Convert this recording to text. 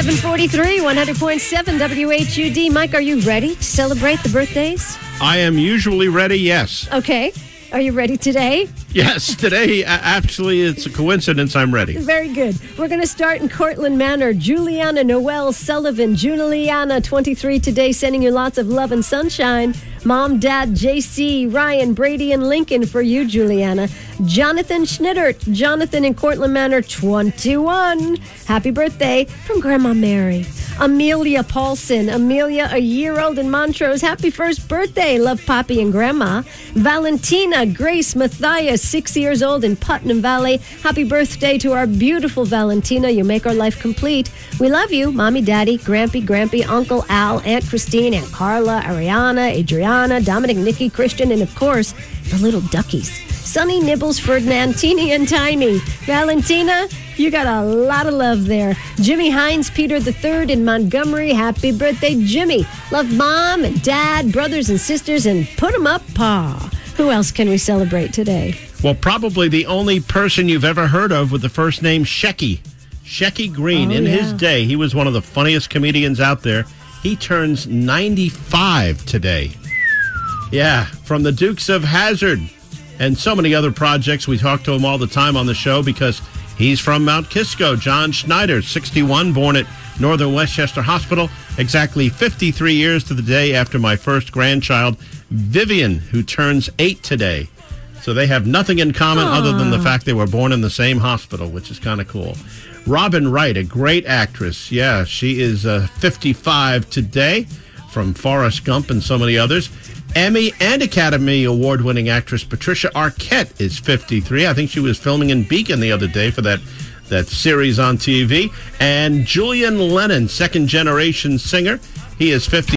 743, 100.7 WHUD. Mike, are you ready to celebrate the birthdays? I am usually ready, yes. Okay. Are you ready today? Yes, today, actually, it's a coincidence I'm ready. Very good. We're going to start in Cortland Manor. Juliana Noel Sullivan. Juliana, 23 today, sending you lots of love and sunshine. Mom, Dad, JC, Ryan, Brady, and Lincoln for you, Juliana. Jonathan Schnittert. Jonathan in Cortland Manor, 21. Happy birthday from Grandma Mary. Amelia Paulson. Amelia, a year old in Montrose. Happy first birthday. Love Poppy and Grandma. Valentina Grace Matthias, 6 years old in Putnam Valley. Happy birthday to our beautiful Valentina. You make our life complete. We love you, Mommy, Daddy, Grampy, Uncle Al, Aunt Christine, Aunt Carla, Ariana, Adriana, Dominic, Nikki, Christian, and of course, the little duckies. Sonny, Nibbles, Ferdinand, Teeny, and Tiny. Valentina, you got a lot of love there. Jimmy Hines, Peter III in Montgomery. Happy birthday, Jimmy. Love Mom and Dad, brothers and sisters, and put 'em up, Pa. Who else can we celebrate today? Well, probably the only person you've ever heard of with the first name Shecky. Shecky Green. In his day, he was one of the funniest comedians out there. He turns 95 today. Yeah, from the Dukes of Hazzard and so many other projects. We talk to him all the time on the show because he's from Mount Kisco. John Schneider, 61, born at Northern Westchester Hospital, exactly 53 years to the day after my first grandchild, Vivian, who turns 8 today. So they have nothing in common other than the fact they were born in the same hospital, which is kind of cool. Robin Wright, a great actress. Yeah, she is 55 today, from Forrest Gump and so many others. Emmy and Academy Award-winning actress Patricia Arquette is 53. I think she was filming in Beacon the other day for that series on TV. And Julian Lennon, second-generation singer. He is 50.